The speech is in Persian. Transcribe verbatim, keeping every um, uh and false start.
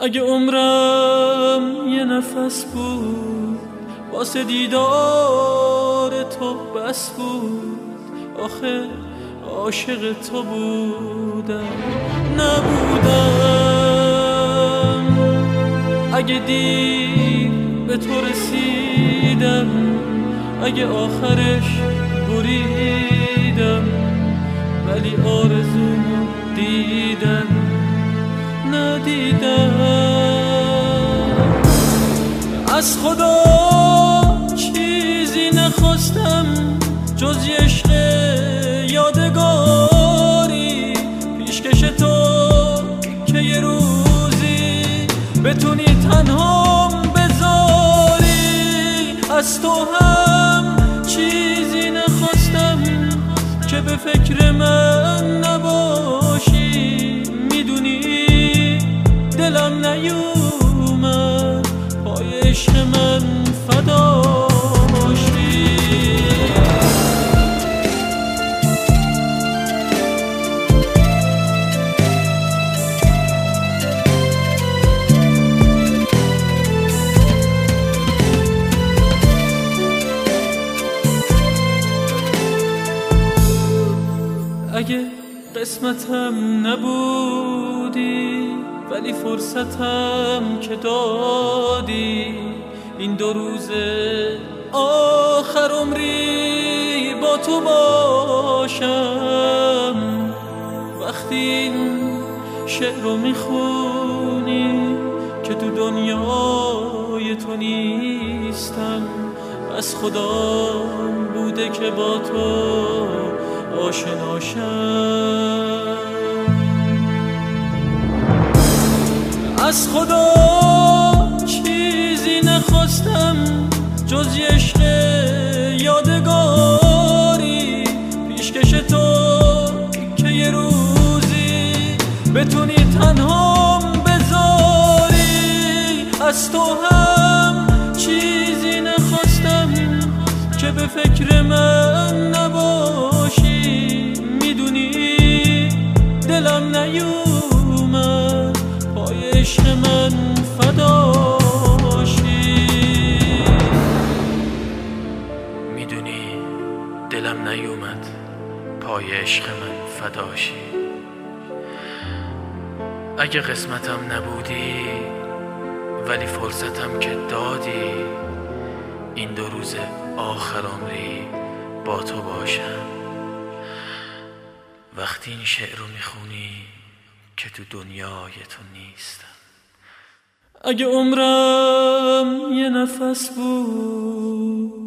اگه عمرم یه نفس بود واسه دیدار تو بس بود، آخه عاشق تو بودم نبودم. اگه دیر به تو رسیدم، اگه آخرش بریدم، ولی آرزومو دیدم ندیدم. از خدا چیزی نخواستم جز یه عشق یادگاری، پیشکش تو که یه روزی بتونی تنهام بذاری. از تو هم چیزی نخواستم که به فکر من نباشی، میدونی دلم نیومد پای عشق من فداشی. اگه قسمتم نبودی ولی فرصتم که دادی، این دو روز آخر عمری با تو باشم. وقتی این شعر رو میخونی که تو دنیای تو نیستم، از خدا بوده که با تو آشناشم. از خدا چیزی نخواستم جز یه عشق یادگاری، پیشکش تو که یه روزی بتونی تنهام بذاری. از تو هم چیزی نخواستم که به فکر من نباشی، میدونی دلم نیومد پای عشق من فداشی. میدونی دلم نیومد پای عشق من فداشی. اگه قسمتم نبودی ولی فرصتم که دادی، این دو روز آخر عمری با تو باشم. وقتی این شعر رو میخونی که تو دنیای تو نیستم. اگه عمرم یه نفس بود